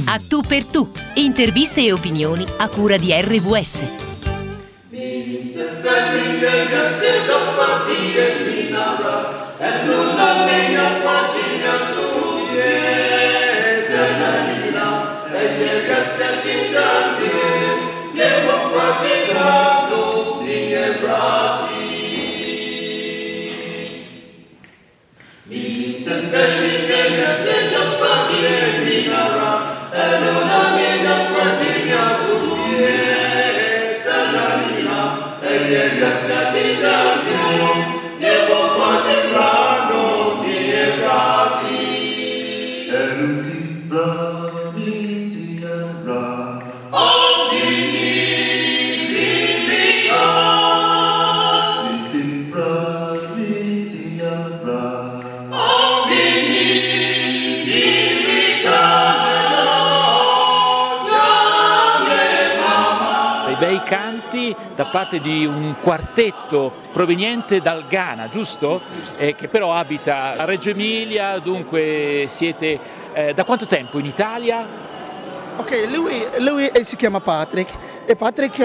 A tu per tu, interviste e opinioni a cura di RVS. Bei canti da parte di un quartetto proveniente dal Ghana, giusto? Sì. Che però abita a Reggio Emilia, dunque siete da quanto tempo in Italia? Ok, lui si chiama Patrick e Patrick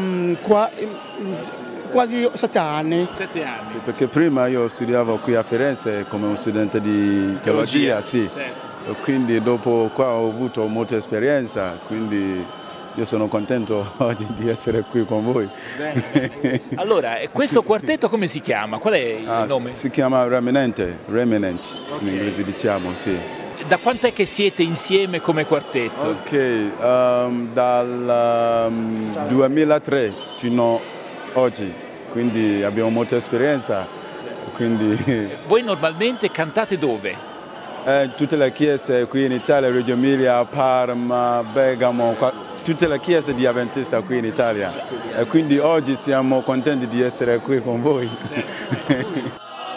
quasi 7 anni. 7 anni. Sì, perché prima io studiavo qui a Firenze come un studente di teologia, sì. Certo. Quindi dopo qua ho avuto molta esperienza, quindi io sono contento oggi di essere qui con voi. Bene. Allora, questo quartetto come si chiama? Qual è il nome? Si chiama Remnant, okay. In inglese diciamo, sì. Da quanto è che siete insieme come quartetto? Ok, dal 2003 fino ad oggi, quindi abbiamo molta esperienza. Quindi... Voi normalmente cantate dove? Tutte le chiese qui in Italia, Reggio Emilia, Parma, Bergamo, tutte le chiese di Adventista qui in Italia. E quindi oggi siamo contenti di essere qui con voi. Certo.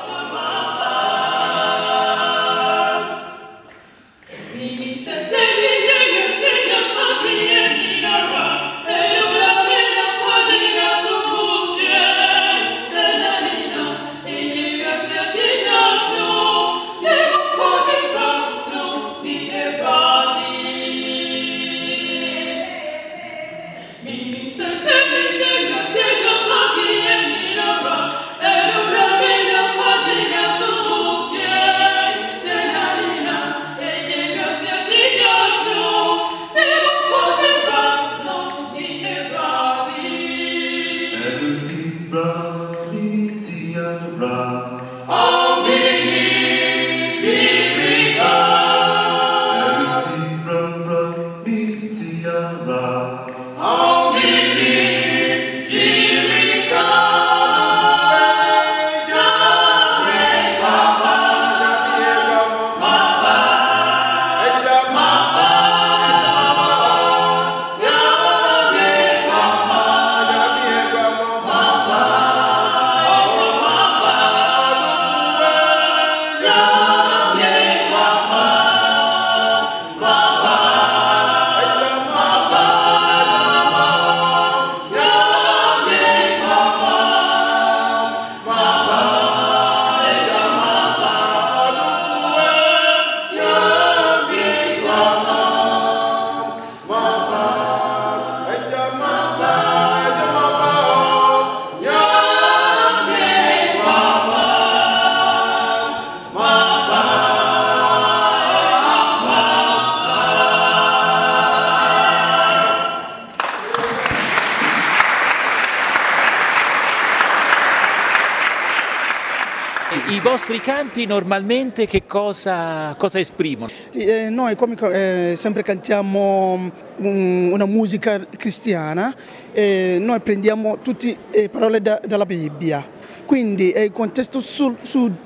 I vostri canti normalmente che cosa esprimono? Noi sempre cantiamo una musica cristiana, noi prendiamo tutte le parole dalla Bibbia, quindi è il contesto su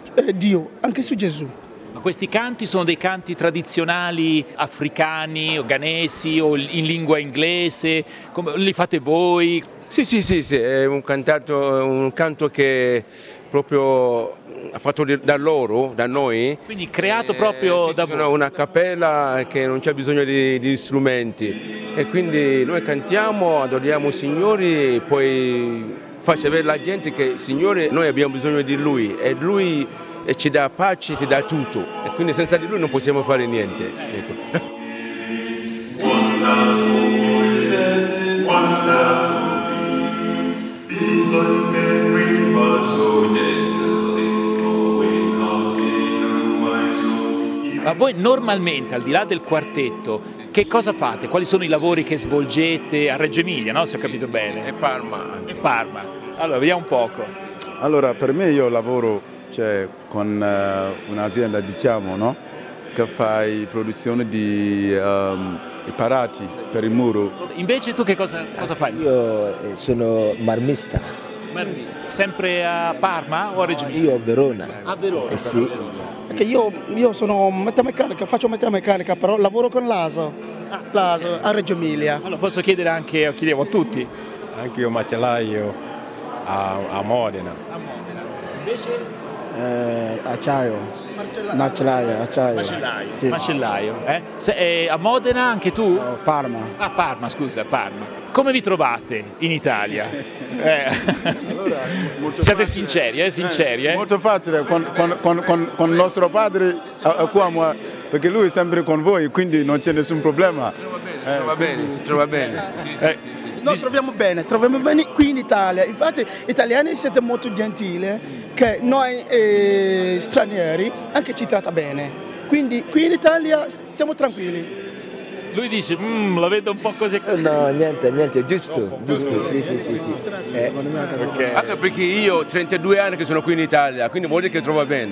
Dio, anche su Gesù. Ma questi canti sono dei canti tradizionali africani o ghanesi o in lingua inglese? Li fate voi? Sì, è un canto che proprio fatto da loro, da noi. Quindi creato proprio da voi? Sono una cappella che non c'è bisogno di strumenti e quindi noi cantiamo, adoriamo il Signore, poi faccio vedere alla gente che il Signore, noi abbiamo bisogno di Lui e Lui ci dà pace, ci dà tutto e quindi senza di Lui non possiamo fare niente. Ecco. voi normalmente, al di là del quartetto, che cosa fate? Quali sono i lavori che svolgete a Reggio Emilia, no? Se ho capito bene. E Parma. E Parma. Allora, vediamo un poco. Allora, per me io lavoro con un'azienda, diciamo, no? Che fa produzione di parati per il muro. Invece tu che cosa fai? Io sono marmista. Sempre a Parma o a Reggio Emilia? Io a Verona. A Verona. Sì. Perché io sono metalmeccanica, faccio metalmeccanica, però lavoro con l'ASO a Reggio Emilia. Allora posso chiedere anche, chiediamo a tutti. Anche io macellaio a Modena. Invece? Acciaio. Acciaio. Sì. Macellaio. A Modena anche tu? Parma. A Parma, scusa, Parma. Come vi trovate in Italia? Allora, Siete sinceri, sinceri. Molto facile con nostro padre qua, perché lui è sempre con voi, quindi non c'è nessun problema. Si trova bene. Noi troviamo bene qui in Italia. Infatti gli italiani siete molto gentili, che noi stranieri anche ci tratta bene. Quindi qui in Italia stiamo tranquilli. Lui dice, la vedo un po' così. No, niente, giusto, sì. Okay. Anche perché io ho 32 anni che sono qui in Italia, quindi vuol dire che trova bene.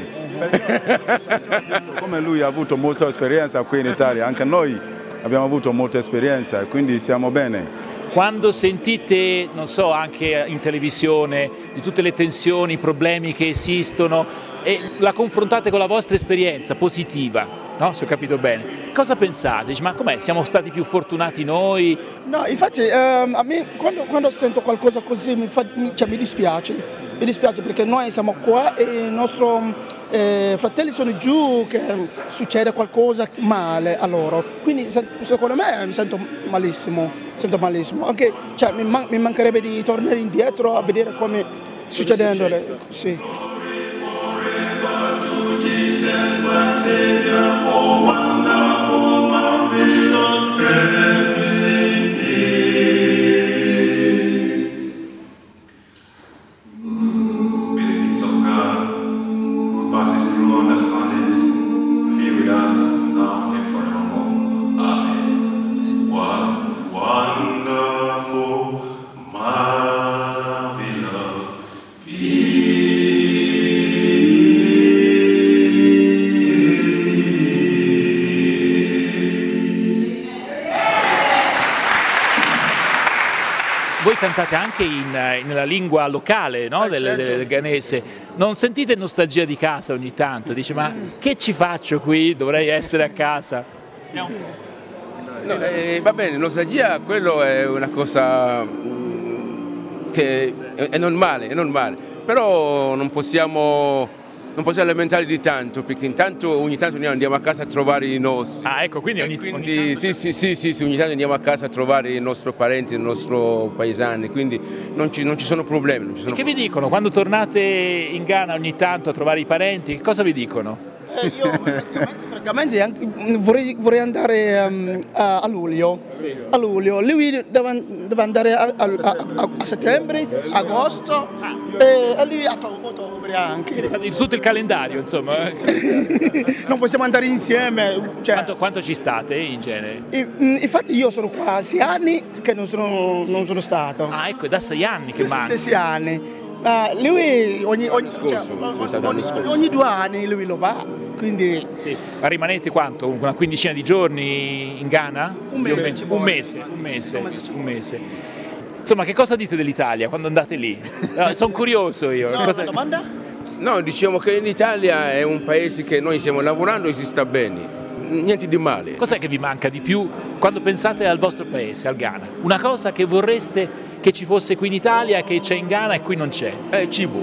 Come lui ha avuto molta esperienza qui in Italia, anche noi abbiamo avuto molta esperienza, quindi siamo bene. Quando sentite, non so, anche in televisione, di tutte le tensioni, i problemi che esistono e la confrontate con la vostra esperienza positiva, no? Se ho capito bene, cosa pensate? Dici, ma com'è? Siamo stati più fortunati noi? No, infatti a me quando sento qualcosa così mi dispiace perché noi siamo qua e i nostri fratelli sono giù, che succede qualcosa male a loro, quindi secondo me mi sento malissimo, anche mi mancherebbe di tornare indietro a vedere come succedendo sì. Voi cantate anche nella lingua locale, no? Del ghanese. Non sentite nostalgia di casa ogni tanto? Dice, ma che ci faccio qui? Dovrei essere a casa. No, va bene, nostalgia, quello è una cosa che è normale, però non possiamo lamentare di tanto, perché intanto ogni tanto noi andiamo a casa a trovare i nostri. Ah, ecco, quindi ogni tanto... Sì, ogni tanto andiamo a casa a trovare i nostri parenti, i nostri paesani, quindi non ci sono problemi. Che vi dicono? Quando tornate in Ghana ogni tanto a trovare i parenti, cosa vi dicono? Io praticamente vorrei andare a luglio. A luglio. Lui deve andare a settembre, agosto e lui a ottobre anche. Tutto il calendario, insomma. Non possiamo andare insieme. Quanto ci state in genere? Infatti io sono qua 6 anni che non sono stato. Ah, ecco, è da 6 anni che manca. Da 6 anni. Ma lui ogni 2 anni lui lo va. Quindi... Sì. Ma rimanete quanto? Una quindicina di giorni in Ghana? Un mese. Insomma, che cosa dite dell'Italia quando andate lì? Sono curioso io. No, cosa... domanda? No, diciamo che l'Italia è un paese che noi stiamo lavorando e si sta bene, niente di male. Cos'è che vi manca di più quando pensate al vostro paese, al Ghana? Una cosa che vorreste che ci fosse qui in Italia, che c'è in Ghana e qui non c'è? Cibo.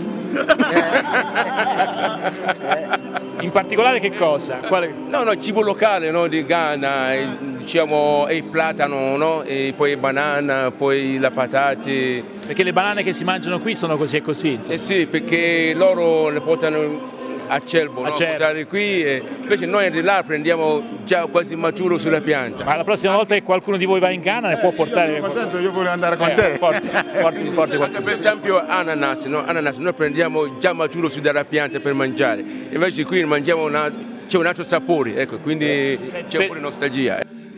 In particolare che cosa? No, cibo locale, no, di Ghana, diciamo il platano, no? E poi banana, poi la patate. Perché le banane che si mangiano qui sono così e così, insomma. Sì, perché loro le portano a Cerbo, no? Portare qui, invece noi di là prendiamo già quasi maturo sulla pianta. Ma la prossima volta che qualcuno di voi va in Ghana ne può portare. Io voglio andare con te. Porti Anche per esempio ananas, no? Ananas noi prendiamo già maturo su dalla pianta per mangiare, invece qui mangiamo c'è un altro sapore, ecco, quindi c'è pure nostalgia.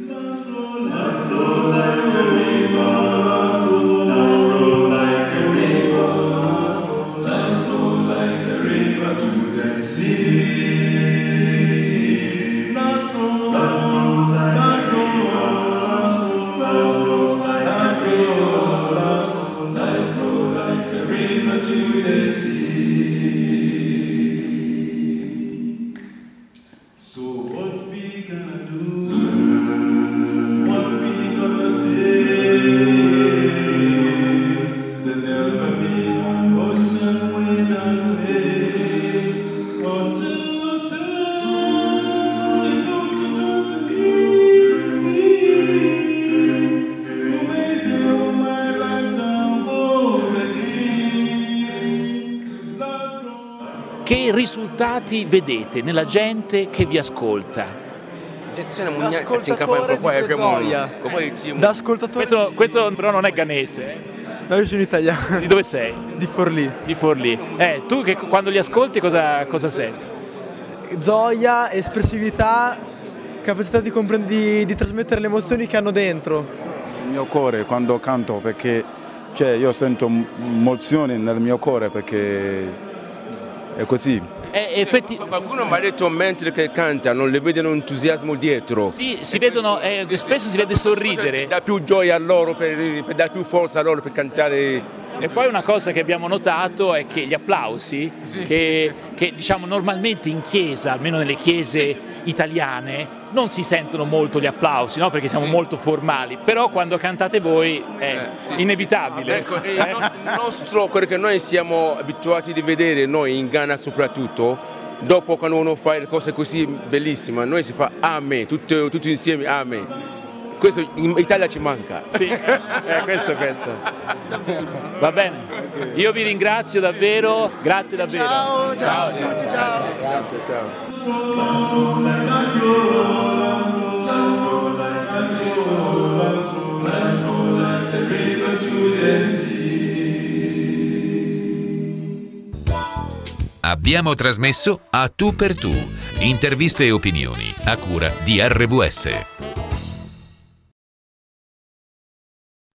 Che risultati vedete nella gente che vi ascolta? Da ascoltatore Questo però non è ghanese. No, io sono italiano. Di dove sei? Di Forlì. Di Forlì. Tu che quando li ascolti cosa senti? Gioia, espressività, capacità di trasmettere le emozioni che hanno dentro. Il mio cuore quando canto, perché io sento emozioni nel mio cuore, perché è così. Qualcuno mi ha detto mentre che canta non le vedono entusiasmo dietro. Sì, si vedono, spesso si vede sorridere. Dà più gioia a loro, per dare più forza a loro per cantare. E poi una cosa che abbiamo notato è che gli applausi, che diciamo normalmente in chiesa, almeno nelle chiese italiane, non si sentono molto gli applausi, no? Perché siamo molto formali, però quando cantate voi è inevitabile. Ecco, il nostro, quello che noi siamo abituati a vedere, noi in Ghana soprattutto, dopo quando uno fa le cose così bellissime, noi si fa amen, tutti insieme amen. Questo in Italia ci manca. Sì, questo. Va bene, io vi ringrazio davvero, grazie davvero. Ciao a tutti, ciao. Grazie, ciao. Abbiamo trasmesso A Tu per Tu, interviste e opinioni a cura di RWS.